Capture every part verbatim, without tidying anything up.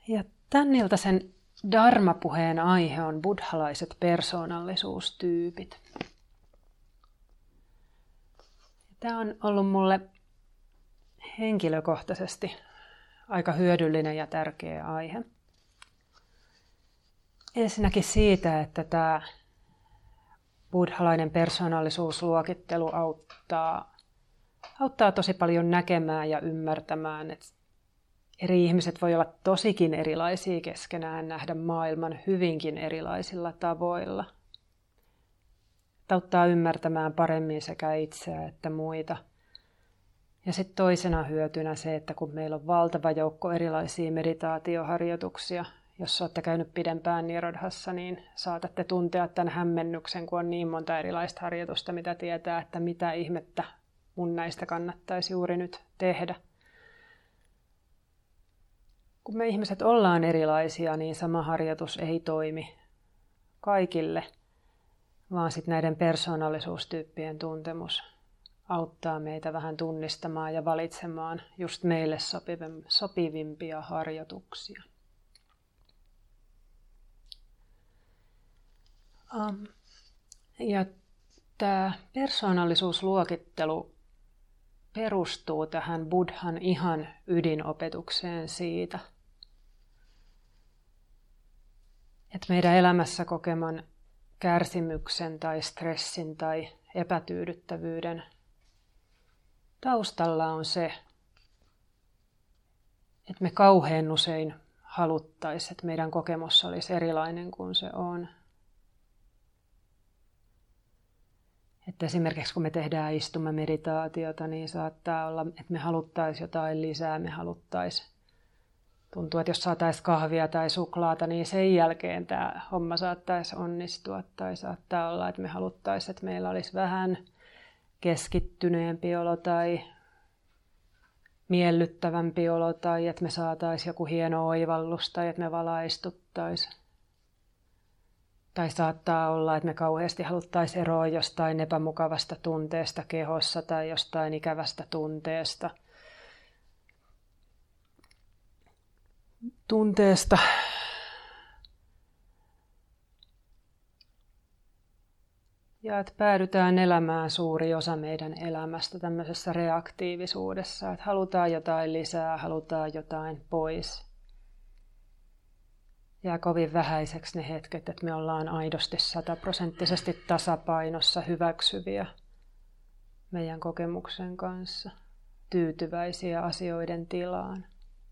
Ja tän iltaisen dharma-puheen aihe on buddhalaiset persoonallisuustyypit. Tämä on ollut mulle henkilökohtaisesti aika hyödyllinen ja tärkeä aihe. Ensinnäkin siitä, että tämä buddhalainen persoonallisuusluokittelu auttaa, auttaa tosi paljon näkemään ja ymmärtämään, että eri ihmiset voi olla tosikin erilaisia keskenään, nähdä maailman hyvinkin erilaisilla tavoilla. Auttaa ymmärtämään paremmin sekä itseä että muita. Ja sitten toisena hyötynä se, että kun meillä on valtava joukko erilaisia meditaatioharjoituksia, jos olette käynyt pidempään Nirodhassa, niin saatatte tuntea tämän hämmennyksen, kun on niin monta erilaista harjoitusta, mitä tietää, että mitä ihmettä mun näistä kannattaisi juuri nyt tehdä. Kun me ihmiset ollaan erilaisia, niin sama harjoitus ei toimi kaikille, vaan sitten näiden persoonallisuustyyppien tuntemus auttaa meitä vähän tunnistamaan ja valitsemaan just meille sopivimpia harjoituksia. Um, ja tämä persoonallisuusluokittelu perustuu tähän Buddhan ihan ydinopetukseen siitä, että meidän elämässä kokeman kärsimyksen tai stressin tai epätyydyttävyyden taustalla on se, että me kauhean usein haluttaisiin, että meidän kokemus olisi erilainen kuin se on. Että esimerkiksi kun me tehdään istumameditaatiota, niin saattaa olla, että me haluttaisiin jotain lisää, me haluttaisiin. Tuntuu, että jos saataisiin kahvia tai suklaata, niin sen jälkeen tämä homma saattaisi onnistua. Tai saattaa olla, että me haluttaisiin, että meillä olisi vähän keskittyneempi olo tai miellyttävämpi olo, tai että me saataisiin joku hieno oivallus, tai että me valaistuttaisiin. Tai saattaa olla, että me kauheasti haluttaisiin eroa jostain epämukavasta tunteesta kehossa tai jostain ikävästä tunteesta. Tunteesta. Ja että päädytään elämään suuri osa meidän elämästä tämmöisessä reaktiivisuudessa, että halutaan jotain lisää, halutaan jotain pois. Jää kovin vähäiseksi ne hetket, että me ollaan aidosti sataprosenttisesti tasapainossa hyväksyviä meidän kokemuksen kanssa, tyytyväisiä asioiden tilaan.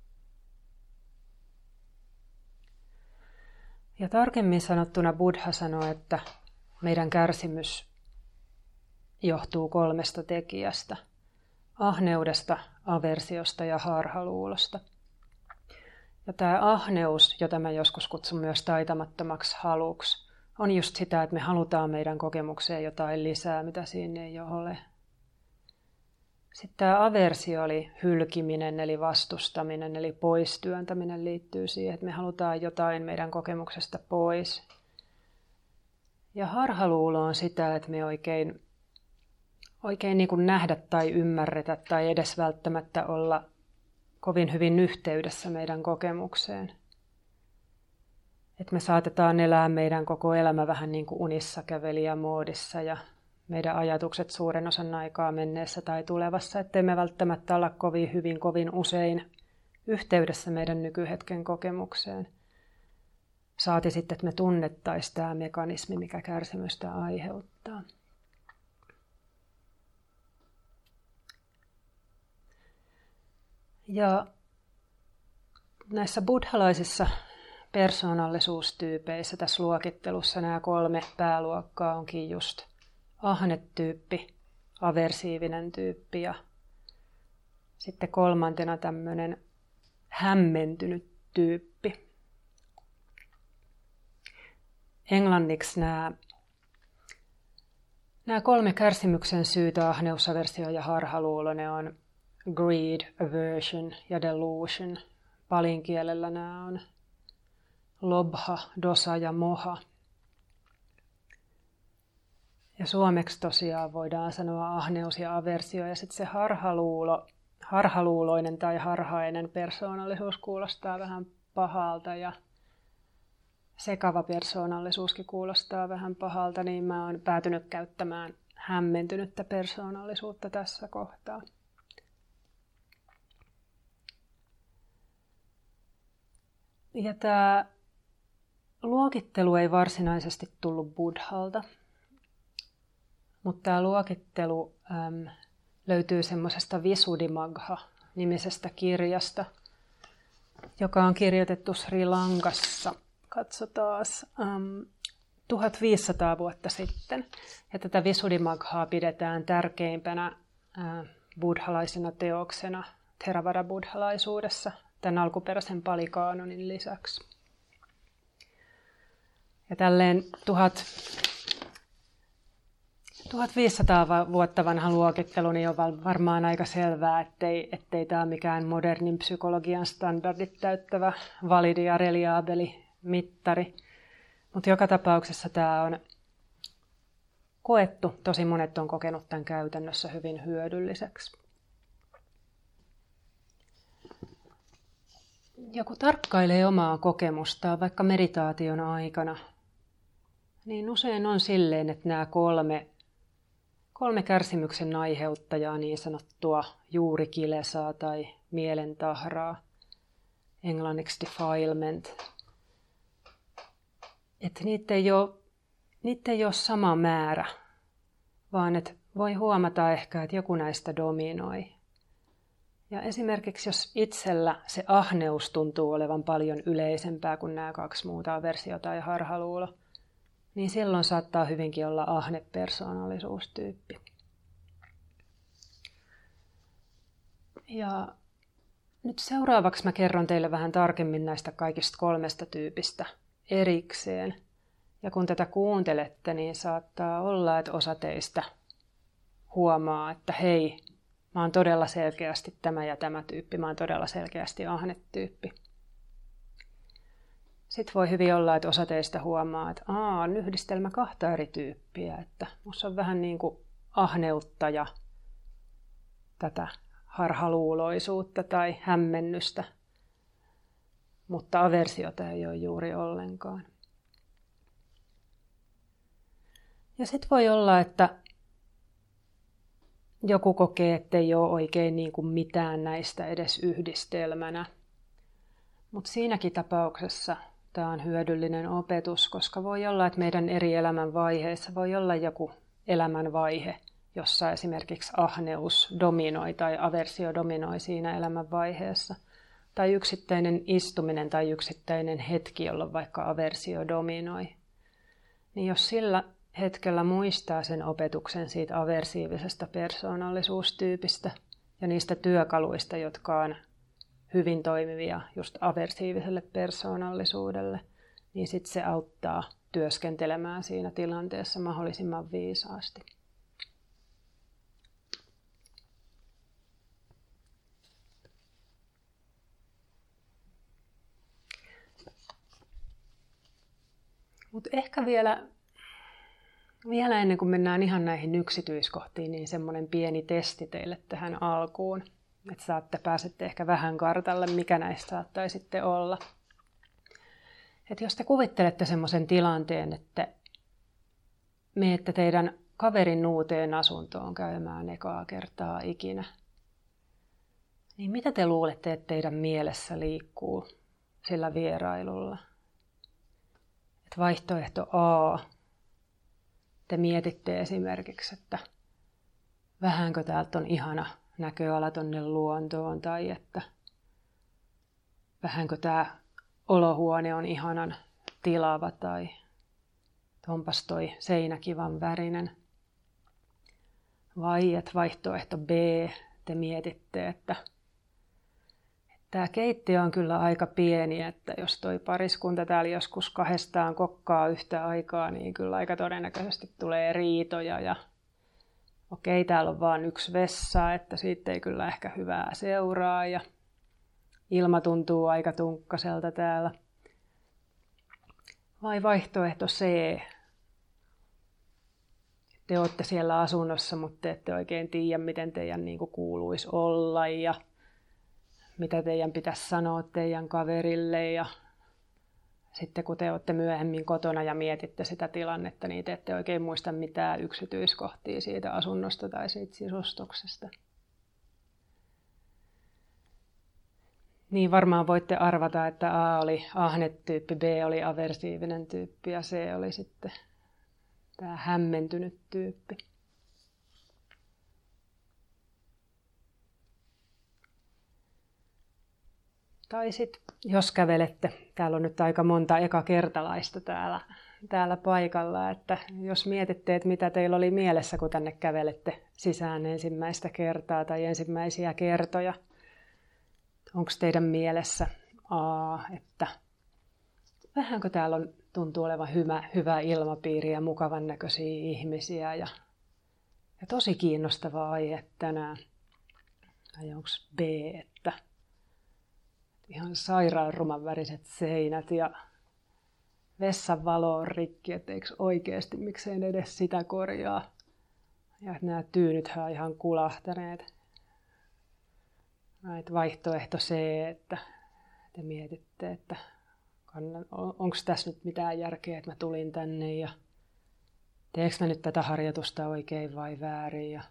Ja tarkemmin sanottuna Buddha sanoi, että meidän kärsimys johtuu kolmesta tekijästä: ahneudesta, aversiosta ja harhaluulosta. Ja tämä ahneus, jota mä joskus kutsun myös taitamattomaksi haluksi, on just sitä, että me halutaan meidän kokemukseen jotain lisää, mitä siinä ei ole. Sitten tämä aversio oli hylkiminen, eli vastustaminen, eli poistyöntäminen liittyy siihen, että me halutaan jotain meidän kokemuksesta pois. Ja harhaluulo on sitä, että me oikein, oikein niin kuin nähdä tai ymmärretä tai edes välttämättä olla kovin hyvin yhteydessä meidän kokemukseen. Että me saatetaan elää meidän koko elämä vähän niin kuin unissa kävelijä moodissa ja meidän ajatukset suuren osan aikaa menneessä tai tulevassa, ettei me välttämättä olla kovin hyvin, kovin usein yhteydessä meidän nykyhetken kokemukseen. Saati sitten, että me tunnettaisiin tämä mekanismi, mikä kärsimystä aiheuttaa. Ja näissä buddhalaisissa persoonallisuustyypeissä tässä luokittelussa nämä kolme pääluokkaa onkin just ahnetyyppi, aversiivinen tyyppi ja sitten kolmantena tämmöinen hämmentynyt tyyppi. Englanniksi nämä, nämä kolme kärsimyksen syytä, ahneus, aversio ja harhaluulo, ne on greed, aversion ja delusion. Palinkielellä nämä on lobha, dosa ja moha. Ja suomeksi tosiaan voidaan sanoa ahneus ja aversio ja sitten se harhaluulo, harhaluuloinen tai harhainen persoonallisuus kuulostaa vähän pahalta ja sekava persoonallisuuskin kuulostaa vähän pahalta, niin mä oon päätynyt käyttämään hämmentynyttä persoonallisuutta tässä kohtaa. Ja tämä luokittelu ei varsinaisesti tullut Buddhalta, mutta tämä luokittelu äm, löytyy semmoisesta Visuddhimagga-nimisestä kirjasta, joka on kirjoitettu Sri Lankassa, katsotaan, äm, tuhatviisisataa vuotta sitten. Ja tätä Visuddhimaggaa pidetään tärkeimpänä äh, buddhalaisena teoksena Theravada-buddhalaisuudessa tämän alkuperäisen Pali-kaanonin lisäksi. Ja tälleen tuhat, tuhatviisisataa vuotta vanha luokittelu niin on varmaan aika selvää, ettei, ettei tämä mikään modernin psykologian standardit täyttävä validi ja reliabeli mittari. Mutta joka tapauksessa tämä on koettu, tosi monet on kokenut tämän käytännössä hyvin hyödylliseksi. Joku tarkkailee omaa kokemustaan vaikka meditaation aikana, niin usein on silleen, että nämä kolme, kolme kärsimyksen aiheuttajaa, niin sanottua juurikilesaa tai mielentahraa, englanniksi defilement, että niitä ei ole, niitä ei ole sama määrä, vaan että voi huomata ehkä, että joku näistä dominoi. Ja esimerkiksi jos itsellä se ahneus tuntuu olevan paljon yleisempää kuin nämä kaksi muuta, aversio tai harhaluulo, niin silloin saattaa hyvinkin olla ahnepersoonallisuustyyppi. Ja nyt seuraavaksi mä kerron teille vähän tarkemmin näistä kaikista kolmesta tyypistä erikseen. Ja kun tätä kuuntelette, niin saattaa olla, että osa teistä huomaa, että hei, mä oon todella selkeästi tämä ja tämä tyyppi, mä oon todella selkeästi ahnetyyppi. Sitten voi hyvin olla, että osa teistä huomaa, että aa, on yhdistelmä kahta eri tyyppiä, että musta on vähän niin kuin ahneutta ja tätä harhaluuloisuutta tai hämmennystä, mutta aversiota ei ole juuri ollenkaan. Ja sitten voi olla, että joku kokee, ettei ole oikein niin kuin mitään näistä edes yhdistelmänä. Mutta siinäkin tapauksessa tämä on hyödyllinen opetus, koska voi olla, että meidän eri elämänvaiheissa voi olla joku elämänvaihe, jossa esimerkiksi ahneus dominoi tai aversio dominoi siinä elämänvaiheessa. Tai yksittäinen istuminen tai yksittäinen hetki, jolloin vaikka aversio dominoi. Niin jos sillä hetkellä muistaa sen opetuksen siitä aversiivisesta persoonallisuustyypistä ja niistä työkaluista, jotka on hyvin toimivia just aversiiviselle persoonallisuudelle, niin sitten se auttaa työskentelemään siinä tilanteessa mahdollisimman viisaasti. Mutta ehkä vielä, vielä ennen kuin mennään ihan näihin yksityiskohtiin, niin semmoinen pieni testi teille tähän alkuun. Että saatte, pääsette ehkä vähän kartalle, mikä näistä saattaisitte olla. Että jos te kuvittelette semmoisen tilanteen, että menette teidän kaverin uuteen asuntoon käymään ekaa kertaa ikinä, niin mitä te luulette, että teidän mielessä liikkuu sillä vierailulla? Että vaihtoehto A, te mietitte esimerkiksi, että vähänkö täältä on ihana näköala tonne luontoon, tai että vähänkö tämä olohuone on ihanan tilava, tai onpas toi seinä kivan värinen. Vai että vaihtoehto B, te mietitte, että tämä keittiö on kyllä aika pieni, että jos toi pariskunta täällä joskus kahdestaan kokkaa yhtä aikaa, niin kyllä aika todennäköisesti tulee riitoja. Ja okei, täällä on vain yksi vessa, että siitä ei kyllä ehkä hyvää seuraa. Ja ilma tuntuu aika tunkkaselta täällä. Vai vaihtoehto C. Te olette siellä asunnossa, mutta te ette oikein tiedä, miten teidän niin kuin kuuluisi olla. Ja mitä teidän pitäisi sanoa teidän kaverille. Ja sitten kun te olette myöhemmin kotona ja mietitte sitä tilannetta, niin te ette oikein muista mitään yksityiskohtia siitä asunnosta tai siitä sisustuksesta. Niin varmaan voitte arvata, että A oli ahne-tyyppi, B oli aversiivinen tyyppi ja C oli sitten tämä hämmentynyt tyyppi. Tai sitten, jos kävelette, täällä on nyt aika monta ekakertalaista täällä, täällä paikalla, että jos mietitte, että mitä teillä oli mielessä, kun tänne kävelette sisään ensimmäistä kertaa tai ensimmäisiä kertoja. Onko teidän mielessä, A, että vähänkö täällä on, tuntuu olevan hyvä, hyvä ilmapiiri ja mukavan näköisiä ihmisiä ja, ja tosi kiinnostava aihe tänään. Tai onko B, että ihan sairaan ruman väriset seinät ja vessan valo on rikki, että eikö oikeasti, miksei ne edes sitä korjaa. Ja että nämä tyynythän on ihan kulahtaneet. Näitä vaihtoehto C, että te mietitte, että onko tässä nyt mitään järkeä, että mä tulin tänne ja teekö mä nyt tätä harjoitusta oikein vai väärin ja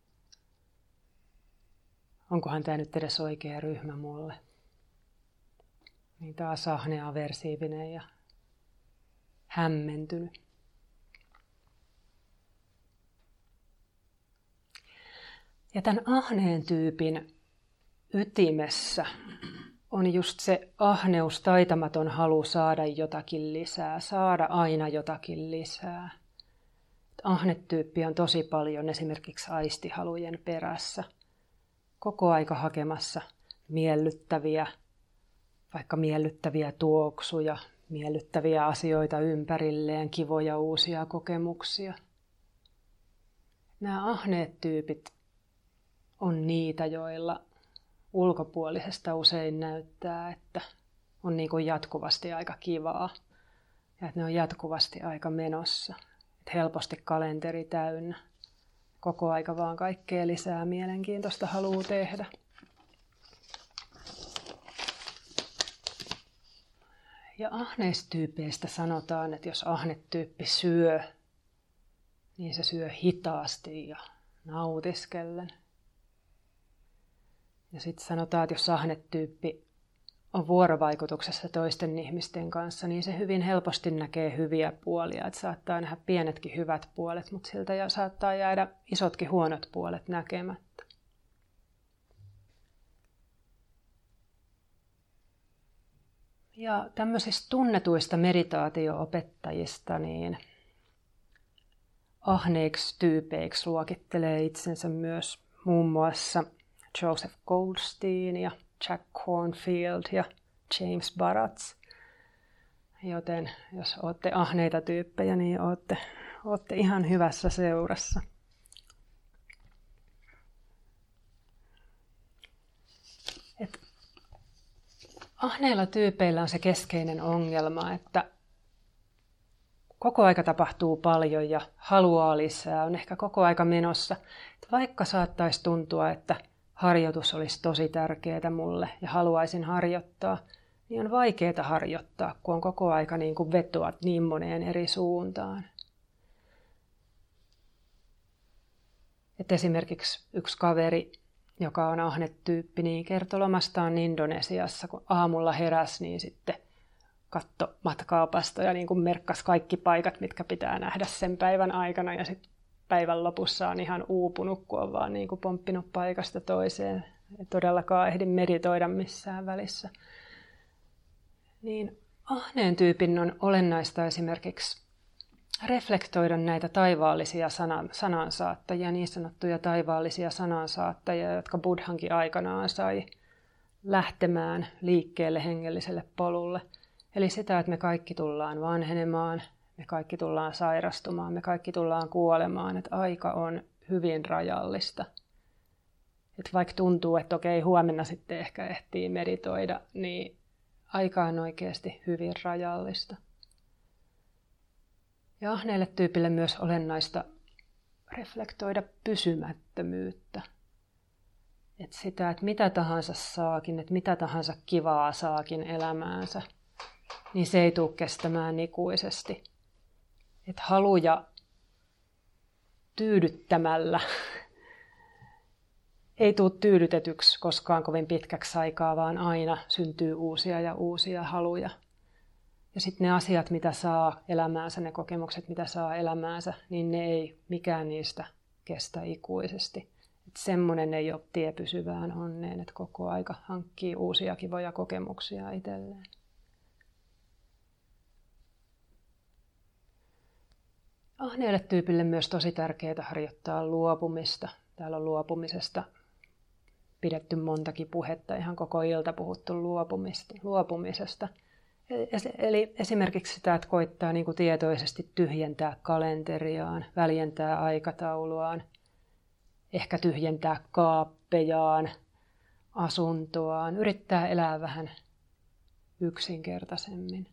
onkohan tämä nyt edes oikea ryhmä mulle. Niin taas ahne, aversiivinen ja hämmentynyt. Ja tämän ahneen tyypin ytimessä on just se ahneus, taitamaton halu saada jotakin lisää, saada aina jotakin lisää. Ahnetyyppi on tosi paljon esimerkiksi aistihalujen perässä, koko aika hakemassa miellyttäviä, vaikka miellyttäviä tuoksuja, miellyttäviä asioita ympärilleen, kivoja uusia kokemuksia. Nämä ahneet tyypit on niitä, joilla ulkopuolisesta usein näyttää, että on niin kuin jatkuvasti aika kivaa ja että ne on jatkuvasti aika menossa. Että helposti kalenteri täynnä. Koko aika vaan kaikkea lisää mielenkiintoista haluaa tehdä. Ja ahneistyypeistä sanotaan, että jos ahnetyyppi syö, niin se syö hitaasti ja nautiskellen. Ja sitten sanotaan, että jos ahnetyyppi on vuorovaikutuksessa toisten ihmisten kanssa, niin se hyvin helposti näkee hyviä puolia. Että saattaa nähdä pienetkin hyvät puolet, mutta siltä saattaa jäädä isotkin huonot puolet näkemättä. Ja tämmöisistä tunnetuista meditaatio-opettajista niin ahneiksi tyypeiksi luokittelee itsensä myös muun muassa Joseph Goldstein ja Jack Kornfield ja James Baratz. Joten jos olette ahneita tyyppejä, niin olette, olette ihan hyvässä seurassa. Et ahneilla tyypeillä on se keskeinen ongelma, että koko aika tapahtuu paljon ja haluaa lisää, on ehkä koko aika menossa. Et vaikka saattaisi tuntua, että harjoitus olisi tosi tärkeää mulle ja haluaisin harjoittaa, niin on vaikeaa harjoittaa, kun on koko aika niin kuin vetoat niin moneen eri suuntaan. Et esimerkiksi yksi kaveri, joka on ahnetyyppi, niin kertoi lomastaan Indonesiassa, kun aamulla heräsi, niin sitten katto matkaopastoja ja niin kuin merkkasi kaikki paikat, mitkä pitää nähdä sen päivän aikana ja sitten päivän lopussa on ihan uupunut, kun on vaan niin kuin pomppinut paikasta toiseen. Ei todellakaan ehdi meditoida missään välissä. Niin ahneen tyypin on olennaista esimerkiksi reflektoida näitä taivaallisia sanan, sanansaattajia, niin sanottuja taivaallisia sanansaattajia, jotka Buddhankin aikanaan sai lähtemään liikkeelle hengelliselle polulle. Eli sitä, että me kaikki tullaan vanhenemaan, me kaikki tullaan sairastumaan, me kaikki tullaan kuolemaan, että aika on hyvin rajallista. Että vaikka tuntuu, että okei, huomenna sitten ehkä ehtii meditoida, niin aika on oikeasti hyvin rajallista. Ja ahneelle tyypille myös olennaista reflektoida pysymättömyyttä. Että sitä, että mitä tahansa saakin, että mitä tahansa kivaa saakin elämäänsä, niin se ei tule kestämään ikuisesti. Että haluja tyydyttämällä ei tule tyydytetyksi koskaan kovin pitkäksi aikaa, vaan aina syntyy uusia ja uusia haluja. Ja sitten ne asiat, mitä saa elämäänsä, ne kokemukset, mitä saa elämäänsä, niin ne ei mikään niistä kestä ikuisesti. Että semmoinen ei ole tie pysyvään onneen, että koko aika hankkii uusia kivoja kokemuksia itselleen. Ahneelle tyypille myös tosi tärkeää harjoittaa luopumista. Täällä on luopumisesta pidetty montakin puhetta, ihan koko ilta puhuttu luopumisesta. Eli esimerkiksi sitä, että koittaa niin kuin tietoisesti tyhjentää kalenteriaan, väljentää aikatauluaan, ehkä tyhjentää kaappejaan, asuntoaan, yrittää elää vähän yksinkertaisemmin.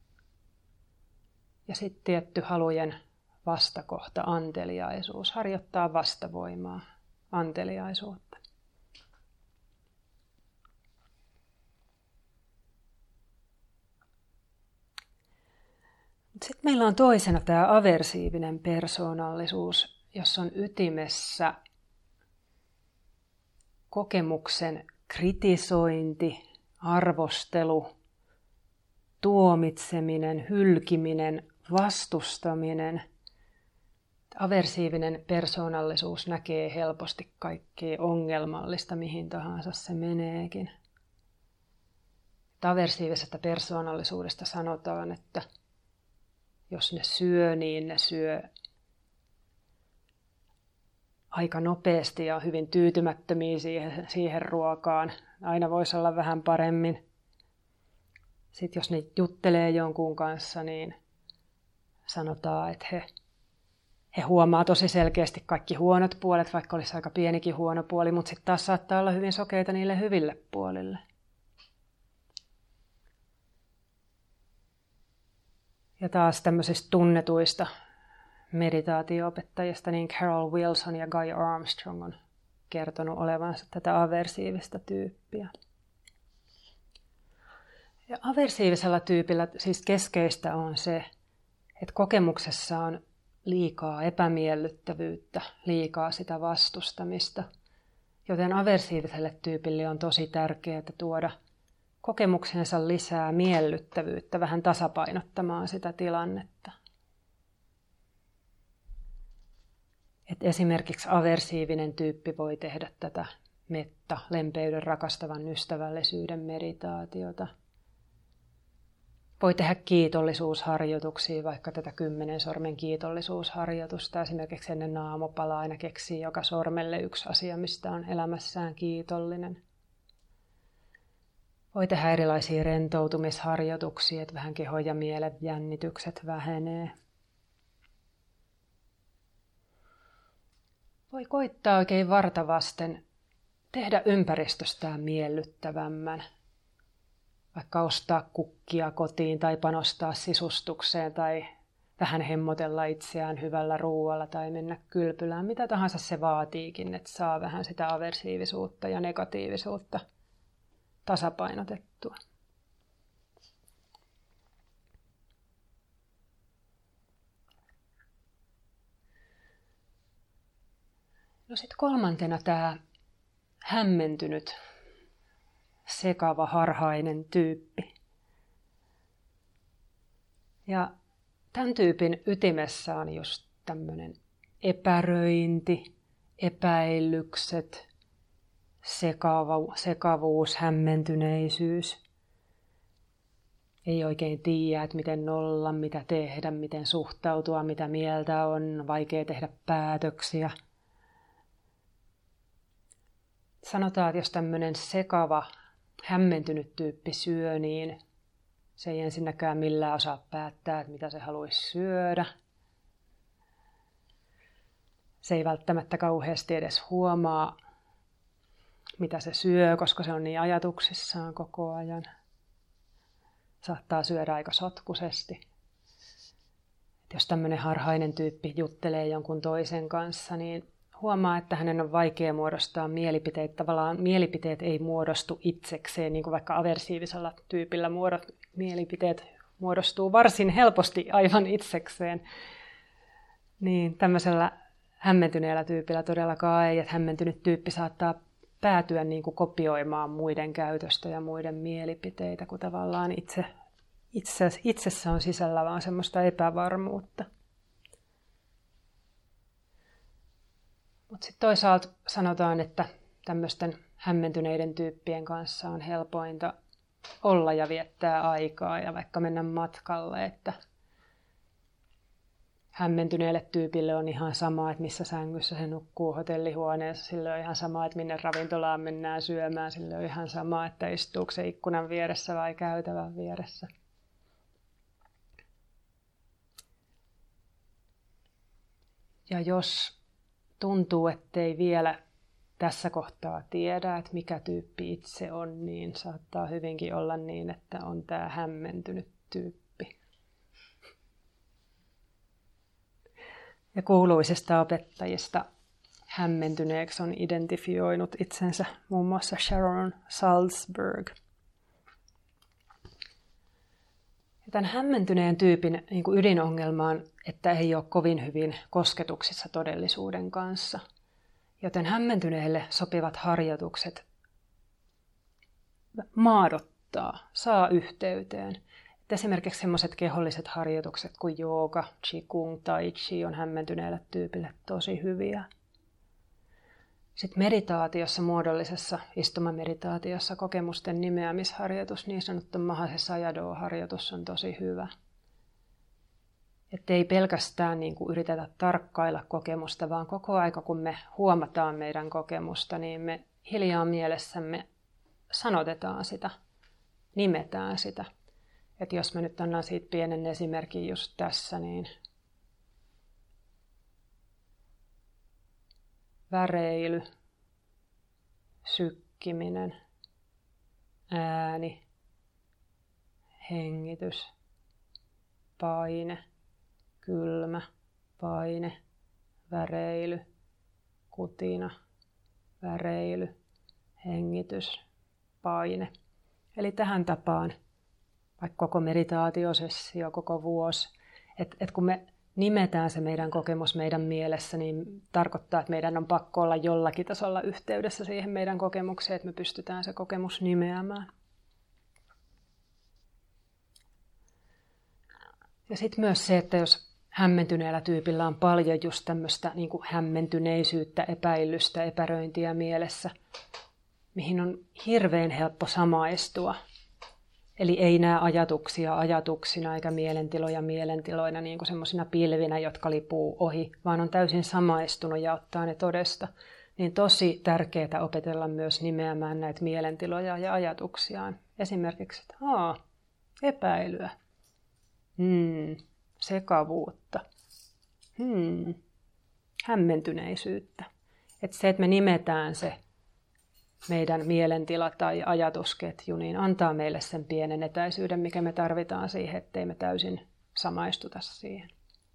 Ja sitten tietty halujen vastakohta, anteliaisuus, harjoittaa vastavoimaa, anteliaisuutta. Sitten meillä on toisena tämä aversiivinen persoonallisuus, jossa on ytimessä kokemuksen kritisointi, arvostelu, tuomitseminen, hylkiminen, vastustaminen. Aversiivinen persoonallisuus näkee helposti kaikkea ongelmallista, mihin tahansa se meneekin. Aversiivisesta persoonallisuudesta sanotaan, että jos ne syö, niin ne syö aika nopeasti ja hyvin tyytymättömiä siihen, siihen ruokaan. Aina voisi olla vähän paremmin. Sitten jos ne juttelee jonkun kanssa, niin sanotaan, että he, he huomaa tosi selkeästi kaikki huonot puolet, vaikka olisi aika pienikin huono puoli, mutta sitten taas saattaa olla hyvin sokeita niille hyville puolille. Ja taas tämmöisistä tunnetuista meditaatio-opettajista, niin Carol Wilson ja Guy Armstrong on kertonut olevansa tätä aversiivista tyyppiä. Ja aversiivisella tyypillä siis keskeistä on se, että kokemuksessa on liikaa epämiellyttävyyttä, liikaa sitä vastustamista. Joten aversiiviselle tyypille on tosi tärkeää tuoda kokemuksensa lisää miellyttävyyttä, vähän tasapainottamaan sitä tilannetta. Et esimerkiksi aversiivinen tyyppi voi tehdä tätä metta, lempeyden, rakastavan ystävällisyyden meditaatiota. Voi tehdä kiitollisuusharjoituksia, vaikka tätä kymmenen sormen kiitollisuusharjoitusta. Esimerkiksi ennen aamupalaa aina keksii joka sormelle yksi asia, mistä on elämässään kiitollinen. Voi tehdä erilaisia rentoutumisharjoituksia, että vähän kehon ja mielen jännitykset vähenee. Voi koittaa oikein vartavasten tehdä ympäristöstään miellyttävämmän. Vaikka ostaa kukkia kotiin tai panostaa sisustukseen tai vähän hemmotella itseään hyvällä ruualla tai mennä kylpylään. Mitä tahansa se vaatiikin, että saa vähän sitä aversiivisuutta ja negatiivisuutta tasapainotettua. No sitten kolmantena tämä hämmentynyt, sekava, harhainen tyyppi. Ja tämän tyypin ytimessä on just tämmöinen epäröinti, epäilykset, sekavu, sekavuus, hämmentyneisyys. Ei oikein tiedä, että miten olla, mitä tehdä, miten suhtautua, mitä mieltä on, vaikea tehdä päätöksiä. Sanotaan, että jos tämmöinen sekava, hämmentynyt tyyppi syö, niin se ei ensinnäkään millään osaa päättää, että mitä se haluaisi syödä. Se ei välttämättä kauheasti edes huomaa, mitä se syö, koska se on niin ajatuksissaan koko ajan. Saattaa syödä aika sotkuisesti. Et jos tämmöinen harhainen tyyppi juttelee jonkun toisen kanssa, niin huomaa, että hänen on vaikea muodostaa mielipiteitä. Tavallaan mielipiteet ei muodostu itsekseen, niin kuin vaikka aversiivisella tyypillä muodot, mielipiteet muodostuu varsin helposti aivan itsekseen. Niin tämmöisellä hämmentyneellä tyypillä todellakaan ei, että hämmentynyt tyyppi saattaa päätyä niin kuin kopioimaan muiden käytöstä ja muiden mielipiteitä, kun tavallaan itse, itse, itsessä on sisällä vaan semmoista epävarmuutta. Mutta sitten toisaalta sanotaan, että tämmöisten hämmentyneiden tyyppien kanssa on helpointa olla ja viettää aikaa ja vaikka mennä matkalle, että hämmentyneelle tyypille on ihan sama, että missä sängyssä se nukkuu hotellihuoneessa. Sille on ihan sama, että minne ravintolaan mennään syömään. Sille on ihan sama, että istuuko se ikkunan vieressä vai käytävän vieressä. Ja jos tuntuu, ettei vielä tässä kohtaa tiedä, että mikä tyyppi itse on, niin saattaa hyvinkin olla niin, että on tämä hämmentynyt tyyppi. Ja kuuluisista opettajista hämmentyneeksi on identifioinut itsensä muun muassa Sharon Salzberg. Ja tämän hämmentyneen tyypin niin kuin ydinongelma on, että ei ole kovin hyvin kosketuksissa todellisuuden kanssa. Joten hämmentyneelle sopivat harjoitukset maadottaa, saa yhteyteen. Et esimerkiksi sellaiset keholliset harjoitukset kuin jooga, qigong, tai chi on hämmentyneelle tyypille tosi hyviä. Sitten meditaatiossa, muodollisessa istumameditaatiossa kokemusten nimeämisharjoitus, niin sanottu Mahase Sayadaw-harjoitus on tosi hyvä. Että ei pelkästään niin kuin yritetä tarkkailla kokemusta, vaan koko aika kun me huomataan meidän kokemusta, niin me hiljaa mielessämme sanotetaan sitä, nimetään sitä. Että jos mä nyt annan siitä pienen esimerkin just tässä, niin väreily, sykkiminen, ääni, hengitys, paine, kylmä, paine, väreily, kutina, väreily, hengitys, paine. Eli tähän tapaan vaikka koko meditaatiosessio, koko vuosi, että et kun me nimetään se meidän kokemus meidän mielessä, niin tarkoittaa, että meidän on pakko olla jollakin tasolla yhteydessä siihen meidän kokemukseen, että me pystytään se kokemus nimeämään. Ja sitten myös se, että jos hämmentyneellä tyypillä on paljon just tämmöistä niin kuin hämmentyneisyyttä, epäilystä, epäröintiä mielessä, mihin on hirveän helppo samaistua. Eli ei näe ajatuksia ajatuksina eikä mielentiloja mielentiloina niin kuin semmoisina pilvinä, jotka lipuu ohi, vaan on täysin samaistunut ja ottaa ne todesta. Niin tosi tärkeää opetella myös nimeämään näitä mielentiloja ja ajatuksiaan. Esimerkiksi, että haa, epäilyä, hmm, sekavuutta, hmm, hämmentyneisyyttä. Että se, että me nimetään se meidän mielentila tai ajatusketju, niin antaa meille sen pienen etäisyyden, mikä me tarvitaan siihen, ettei me täysin samaistuta siihen.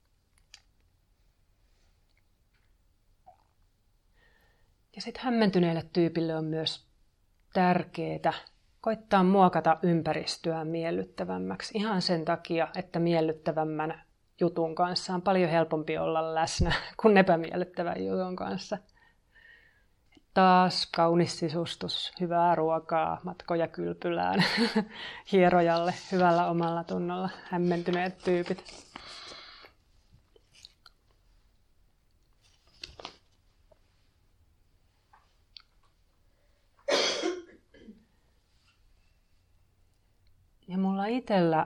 Ja sitten hämmentyneelle tyypille on myös tärkeää koittaa muokata ympäristöä miellyttävämmäksi. Ihan sen takia, että miellyttävämmän jutun kanssa on paljon helpompi olla läsnä kuin epämiellyttävän jutun kanssa. Taas kaunis sisustus, hyvää ruokaa, matkoja kylpylään, hierojalle, hyvällä omalla tunnolla, hämmentyneet tyypit. Ja mulla itsellä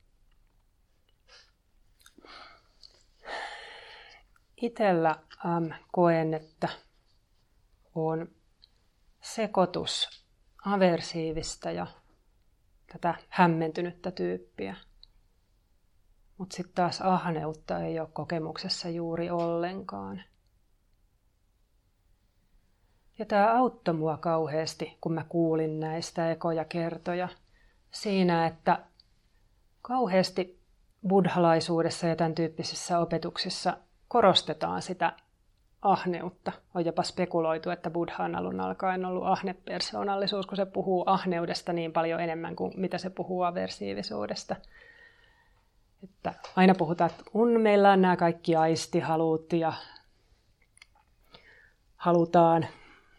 itellä ähm, koen, että on sekoitus aversiivista ja tätä hämmentynyttä tyyppiä. Mutta sitten taas ahneutta ei ole kokemuksessa juuri ollenkaan. Ja tämä auttoi mua kauheasti, kun mä kuulin näistä ekoja kertoja siinä, että kauheasti buddhalaisuudessa ja tämän tyyppisissä opetuksissa korostetaan sitä ahneutta. On jopa spekuloitu, että Buddha on alun alkaen ollut ahnepersoonallisuus, kun se puhuu ahneudesta niin paljon enemmän kuin mitä se puhuu aversiivisuudesta. Että aina puhutaan, että kun meillä on nämä kaikki aistihalut ja halutaan,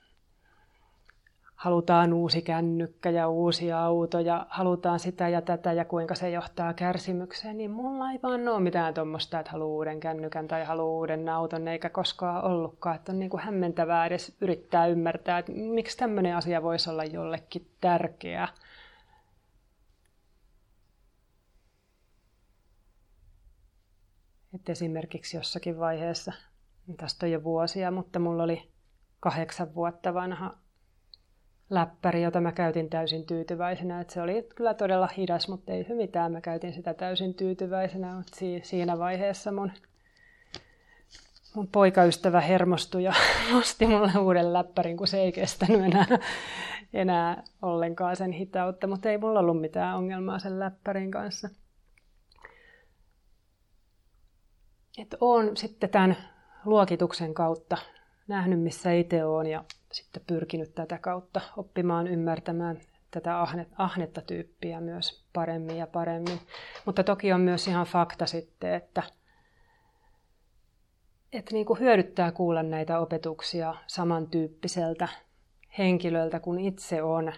halutaan uusi kännykkä ja uusi auto ja halutaan sitä ja tätä ja kuinka se johtaa kärsimykseen, niin mulla ei vaan ole mitään tuommoista, että haluaa uuden kännykän tai haluaa uuden auton, eikä koskaan ollutkaan. Että on niin kuin hämmentävää edes yrittää ymmärtää, että miksi tämmöinen asia voisi olla jollekin tärkeä. Et esimerkiksi jossakin vaiheessa, tästä on jo vuosia, mutta mulla oli kahdeksan vuotta vanha läppäri, jota mä käytin täysin tyytyväisenä. Et se oli kyllä todella hidas, mutta ei mitään. Mä käytin sitä täysin tyytyväisenä, mutta siinä vaiheessa mun, mun poikaystävä hermostui ja osti mulle uuden läppärin, kun se ei kestänyt enää, enää ollenkaan sen hitautta. Mutta ei mulla ollut mitään ongelmaa sen läppärin kanssa. Et oon sitten tämän luokituksen kautta nähnyt, missä itse olen ja sitten pyrkinyt tätä kautta oppimaan ymmärtämään tätä ahnetta tyyppiä myös paremmin ja paremmin. Mutta toki on myös ihan fakta sitten, että, että niin kuin hyödyttää kuulla näitä opetuksia samantyyppiseltä henkilöltä kuin itse on,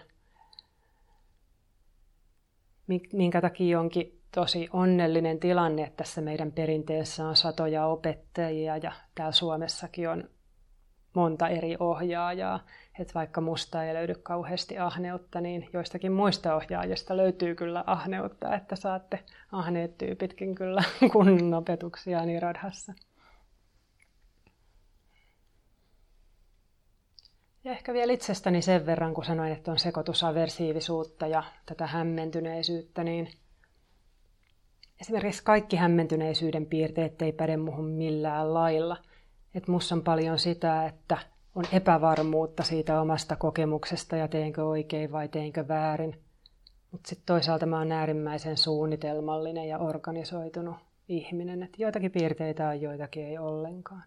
minkä takia onkin tosi onnellinen tilanne, että tässä meidän perinteessä on satoja opettajia ja täällä Suomessakin on monta eri ohjaajaa. Että vaikka musta ei löydy kauheasti ahneutta, niin joistakin muista ohjaajista löytyy kyllä ahneutta, että saatte ahneet tyypitkin kyllä kunnon opetuksia Nirodhassa. Ja ehkä vielä itsestäni sen verran, kun sanoin, että on sekoitus aversiivisuutta ja tätä hämmentyneisyyttä, niin esimerkiksi kaikki hämmentyneisyyden piirteet ei päde muhun millään lailla. Että musta on paljon sitä, että on epävarmuutta siitä omasta kokemuksesta ja teenkö oikein vai teenkö väärin. Mutta sitten toisaalta mä oon äärimmäisen suunnitelmallinen ja organisoitunut ihminen. Että joitakin piirteitä on, joitakin ei ollenkaan.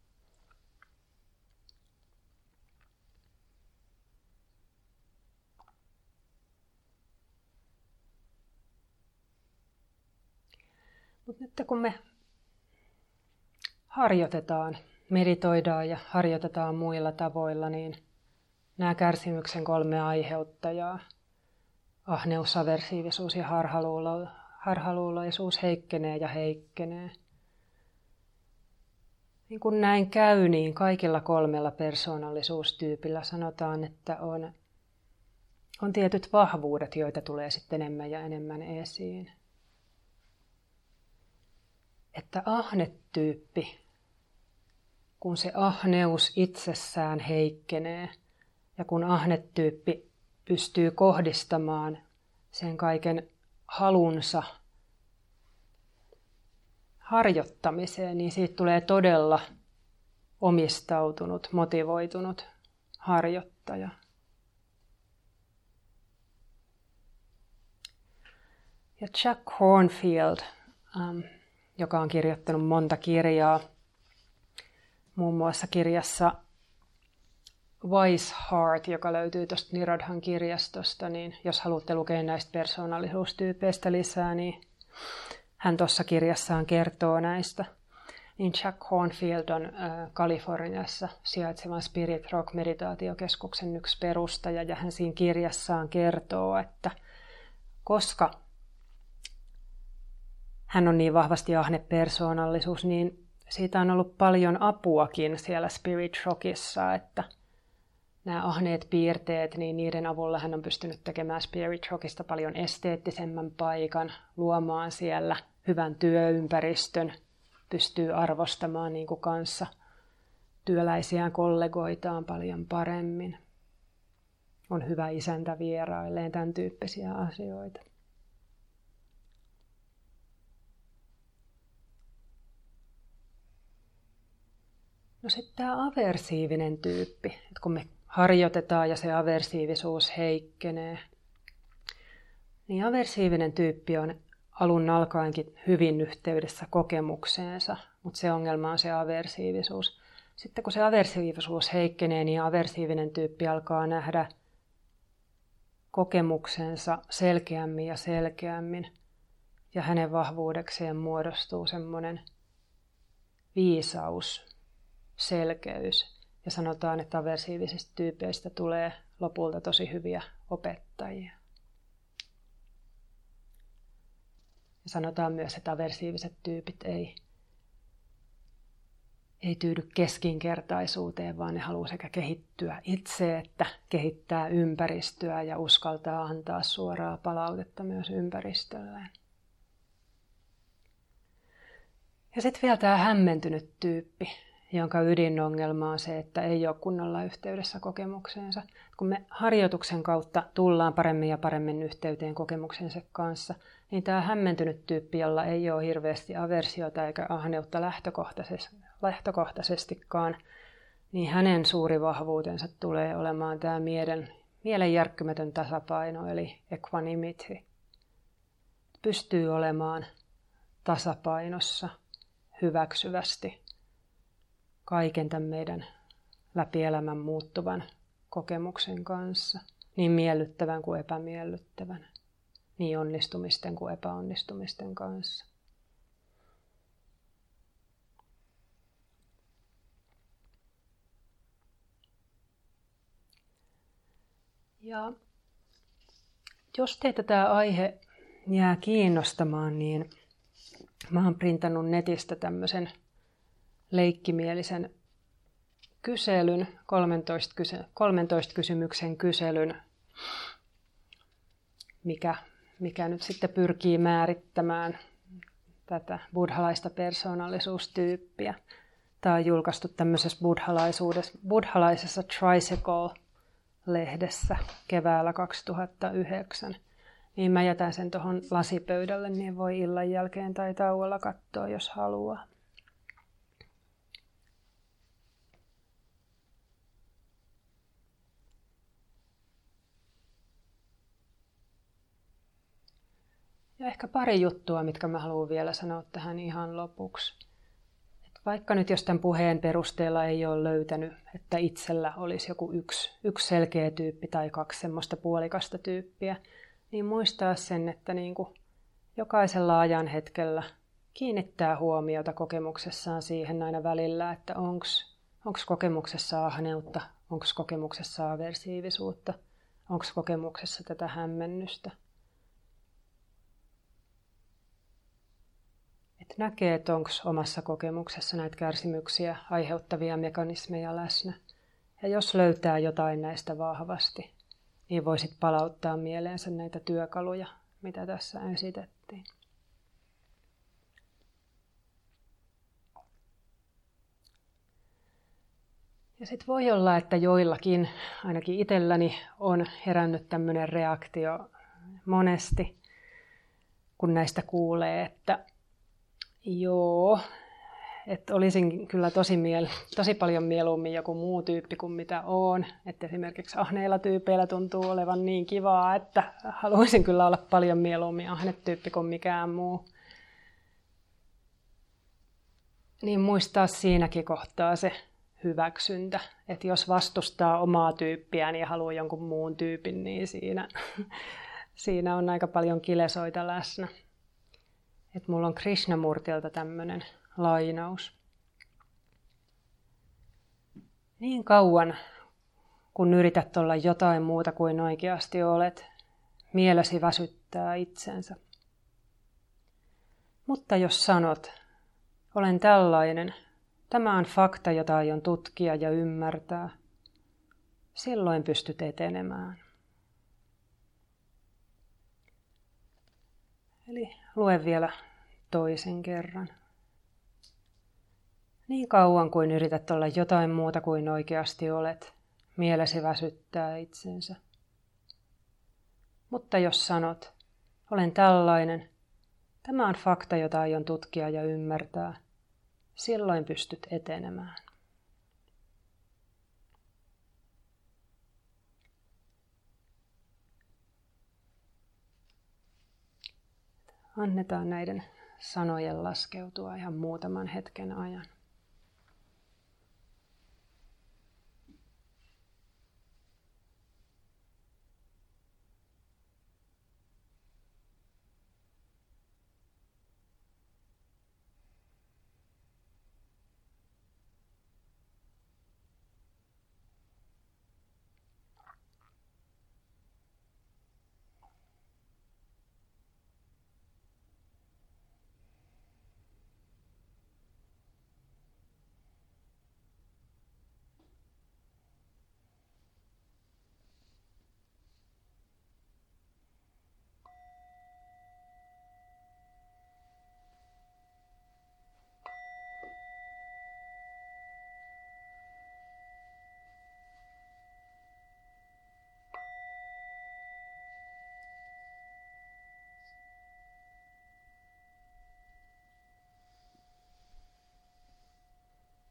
Mutta nyt kun me harjoitetaan, meditoidaan ja harjoitetaan muilla tavoilla, niin nämä kärsimyksen kolme aiheuttajaa, ahneus, aversiivisuus ja harhaluulo, harhaluuloisuus heikkenee ja heikkenee. Niin kun näin käy, niin kaikilla kolmella persoonallisuustyypillä sanotaan, että on, on tietyt vahvuudet, joita tulee sitten enemmän ja enemmän esiin. Että ahnetyyppi, kun se ahneus itsessään heikkenee ja kun ahnetyyppi pystyy kohdistamaan sen kaiken halunsa harjoittamiseen, niin siitä tulee todella omistautunut, motivoitunut harjoittaja. Ja Jack Kornfield, um, joka on kirjoittanut monta kirjaa, muun muassa kirjassa Wise Heart, joka löytyy tuosta Nirodhan kirjastosta, niin jos haluatte lukea näistä persoonallisuustyypeistä lisää, niin hän tuossa kirjassaan kertoo näistä. Niin Jack Kornfield on äh, Kaliforniassa sijaitsevan Spirit Rock meditaatiokeskuksen yksi perustaja, ja hän siinä kirjassaan kertoo, että koska hän on niin vahvasti ahne persoonallisuus, niin siitä on ollut paljon apuakin siellä Spirit Rockissa, että nämä ahneet piirteet, niin niiden avulla hän on pystynyt tekemään Spirit Rockista paljon esteettisemmän paikan, luomaan siellä hyvän työympäristön, pystyy arvostamaan niin kuin kanssa työläisiään kollegoitaan paljon paremmin. On hyvä isäntä vierailleen, tämän tyyppisiä asioita. No sitten tämä aversiivinen tyyppi, että kun me harjoitetaan ja se aversiivisuus heikkenee, niin aversiivinen tyyppi on alun alkaenkin hyvin yhteydessä kokemukseensa, mutta se ongelma on se aversiivisuus. Sitten kun se aversiivisuus heikkenee, niin aversiivinen tyyppi alkaa nähdä kokemuksensa selkeämmin ja selkeämmin. Ja hänen vahvuudekseen muodostuu semmoinen viisaus, selkeys. Ja sanotaan, että aversiivisista tyypeistä tulee lopulta tosi hyviä opettajia. Ja sanotaan myös, että aversiiviset tyypit ei, ei tyydy keskinkertaisuuteen, vaan ne haluaa sekä kehittyä itse, että kehittää ympäristöä ja uskaltaa antaa suoraa palautetta myös ympäristölleen. Ja sitten vielä tämä hämmentynyt tyyppi, jonka ydinongelma on se, että ei ole kunnolla yhteydessä kokemukseensa. Kun me harjoituksen kautta tullaan paremmin ja paremmin yhteyteen kokemuksensa kanssa, niin tämä hämmentynyt tyyppi, jolla ei ole hirveästi aversiota eikä ahneutta lähtökohtaisestikaan, niin hänen suuri vahvuutensa tulee olemaan tämä mielen, mielen järkkymätön tasapaino, eli equanimity. Pystyy olemaan tasapainossa hyväksyvästi kaiken tämän meidän läpi elämän muuttuvan kokemuksen kanssa, niin miellyttävän kuin epämiellyttävän, niin onnistumisten kuin epäonnistumisten kanssa. Ja jos teitä tämä aihe jää kiinnostamaan, niin mä oon printannut netistä tämmöisen leikkimielisen kyselyn, kolmentoista, kyse, kolmentoista kysymyksen kyselyn, mikä, mikä nyt sitten pyrkii määrittämään tätä buddhalaista persoonallisuustyyppiä. Tämä on julkaistu tämmöisessä buddhalaisessa Tricycle-lehdessä keväällä kaksituhattayhdeksän. Niin mä jätän sen tuohon lasipöydälle, niin voi illan jälkeen tai tauolla katsoa, jos haluaa. Ja ehkä pari juttua, mitkä mä haluan vielä sanoa tähän ihan lopuksi. Et vaikka nyt jos tämän puheen perusteella ei ole löytänyt, että itsellä olisi joku yksi, yksi selkeä tyyppi tai kaksi semmoista puolikasta tyyppiä, niin muistaa sen, että niin kuin jokaisella ajan hetkellä kiinnittää huomiota kokemuksessaan siihen aina välillä, että onko kokemuksessa ahneutta, onko kokemuksessa aversiivisuutta, onko kokemuksessa tätä hämmennystä. Että näkee, että onko omassa kokemuksessa näitä kärsimyksiä aiheuttavia mekanismeja läsnä. Ja jos löytää jotain näistä vahvasti, niin voisit palauttaa mieleensä näitä työkaluja, mitä tässä esitettiin. Ja sitten voi olla, että joillakin, ainakin itselläni, on herännyt tämmöinen reaktio monesti, kun näistä kuulee, että joo, että olisin kyllä tosi, miel, tosi paljon mieluummin joku muu tyyppi kuin mitä oon. Että esimerkiksi ahneilla tyypeillä tuntuu olevan niin kivaa, että haluaisin kyllä olla paljon mieluummin ahnetyyppi kuin mikään muu. Niin muistaa siinäkin kohtaa se hyväksyntä. Että jos vastustaa omaa tyyppiään ja haluaa jonkun muun tyypin, niin siinä, siinä on aika paljon kilesoita läsnä. Että mulla on Krishnamurtilta tämmöinen lainaus. Niin kauan, kun yrität olla jotain muuta kuin oikeasti olet, mielesi väsyttää itsensä. Mutta jos sanot, olen tällainen, tämä on fakta, jota aion tutkia ja ymmärtää, silloin pystyt etenemään. Eli lue vielä toisen kerran. Niin kauan kuin yrität olla jotain muuta kuin oikeasti olet, mielesi väsyttää itsensä. Mutta jos sanot, olen tällainen, tämä on fakta, jota aion tutkia ja ymmärtää, silloin pystyt etenemään. Annetaan näiden sanojen laskeutua ihan muutaman hetken ajan.